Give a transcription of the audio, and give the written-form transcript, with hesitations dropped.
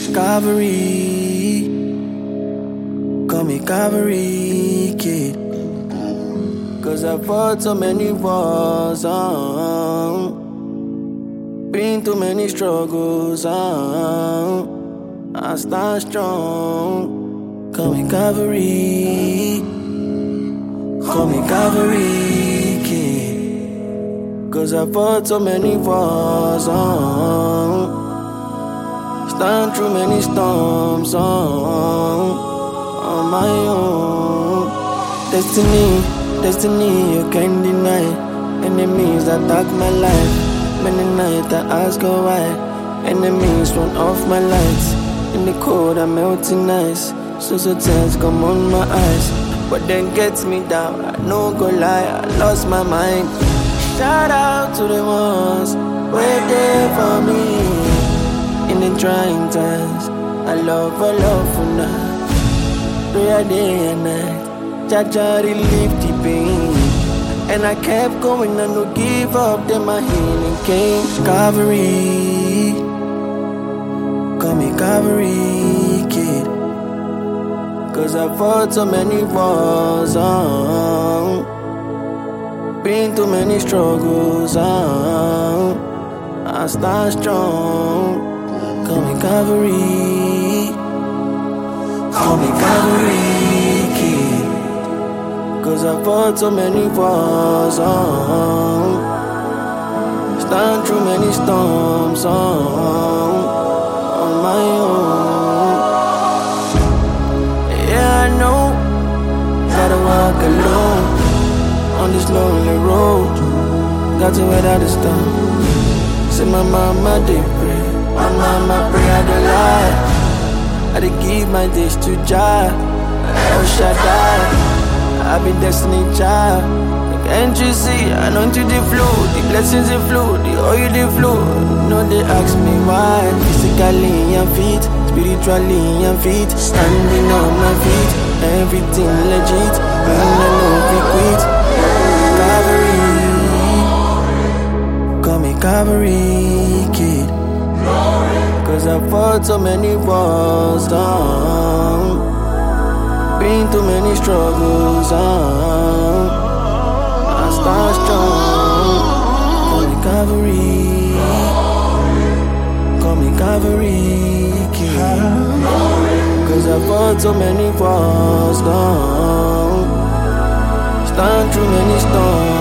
Calvary, call me Calvary kid. Cause I fought so many wars, been through many struggles, I stand strong. Call me Calvary, call me Calvary kid. Cause I fought so many wars, stand through many storms, on my own. Destiny, you can't deny. Enemies attack my life. Many nights I ask her why. Enemies run off my lights. In the cold I'm melting ice. So tears come on my eyes. But then gets me down, I no go lie, I lost my mind. Shout out to the ones wait there for me in the trying times. I love for now. Prayer day and night, Jaja relieve the pain. And I kept going, I no give up, then my healing came. Calvary, call me Calvary kid. Cause I fought so many wars, been through many struggles, I stand strong. Call me Calvary, call me Calvary kid. Cause I fought so many wars, stand through many storms, on my own. Yeah, I know, gotta walk alone on this lonely road. Got to weather the storm. Say my mama did pray, my mama pray I don't lie. I did give my days to Jah, El Shaddai. I be destiny child. Can't you see? I know to the flow, the blessings they flow, the oil they flow. No, they ask me why. Physically I'm fit, spiritually I'm fit. Standing on my feet, everything legit. When I know we quit. Calvary, call me Calvary kid. Cause I fought so many wars, been through many struggles, I stand strong. Call me Calvary, call me Calvary kid. Cause I fought so many wars, stand through many storms.